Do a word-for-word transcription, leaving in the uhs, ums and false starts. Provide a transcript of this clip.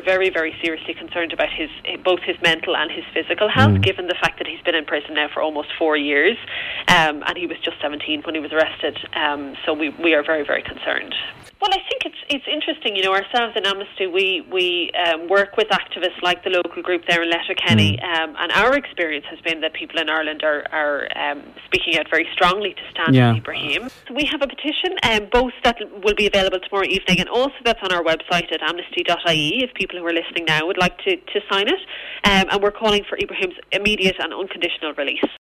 very, very seriously concerned about his both his mental and his physical health, mm. given the fact that he's been in prison now for almost four years, um, and he was just seventeen when he was arrested. Um, so we, we are very, very concerned. Well, I think it's it's interesting, you know, ourselves in Amnesty, we, we um, work with activists like the local group there in Letterkenny, mm. um, and our experience has been that people in Ireland are, are um, speaking out very strongly to stand yeah. with Ibrahim. So we have a petition, um, both that will be available tomorrow evening, and also that's on our website at amnesty dot I E if people who are listening now would like to, to sign it, um, and we're calling for Ibrahim's immediate and unconditional release.